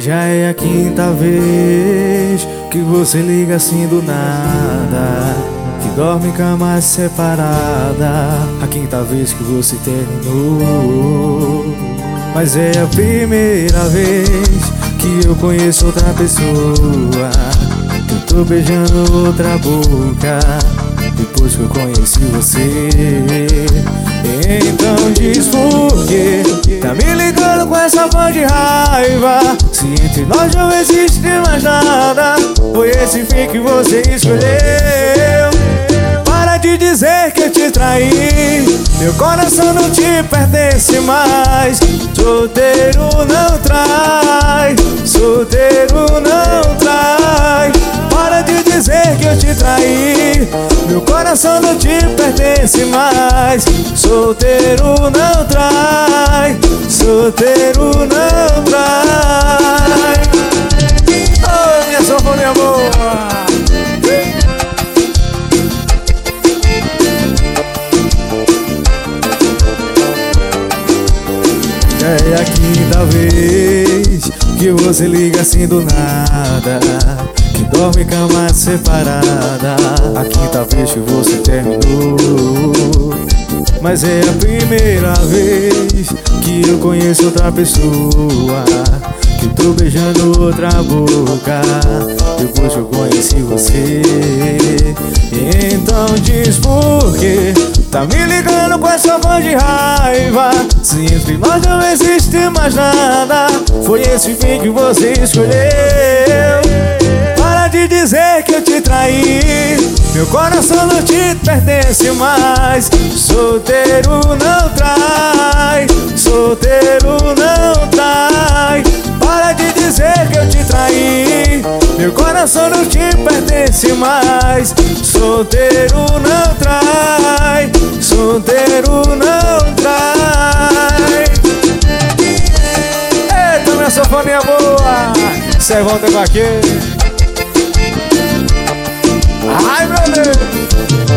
Já é a quinta vez que você liga assim do nada, que dorme em cama separada. A quinta vez que você terminou. Mas é a primeira vez que eu conheço outra pessoa, que eu tô beijando outra boca depois que eu conheci você. Então diz por quê tá me ligando com essa voz de raiva, se entre nós não existe mais nada. Foi esse fim que você escolheu. Para de dizer que eu te traí, meu coração não te pertence mais. Solteiro não trai, solteiro não trai. Para de dizer que eu te traí, meu coração não te pertence mais. Solteiro não trai, solteiro não trai. Oh, minha sanfoninha boa. Já é a quinta vez que você liga assim do nada, que dorme em cama separada. A quinta vez que você terminou. Mas é a primeira vez que eu conheço outra pessoa, que tô beijando outra boca depois que eu conheci você. Então diz por quê tá me ligando com essa voz de raiva, se entre nós não existe mais nada. Foi esse fim que você escolheu. Para de dizer que eu te traí, meu coração não te pertence mais. Solteiro não trai, solteiro não trai. Para de dizer que eu te traí, meu coração não te pertence mais. Solteiro não trai, solteiro não trai. Eita, minha sanfoninha boa, cê volta com aqui. Ai, meu Deus.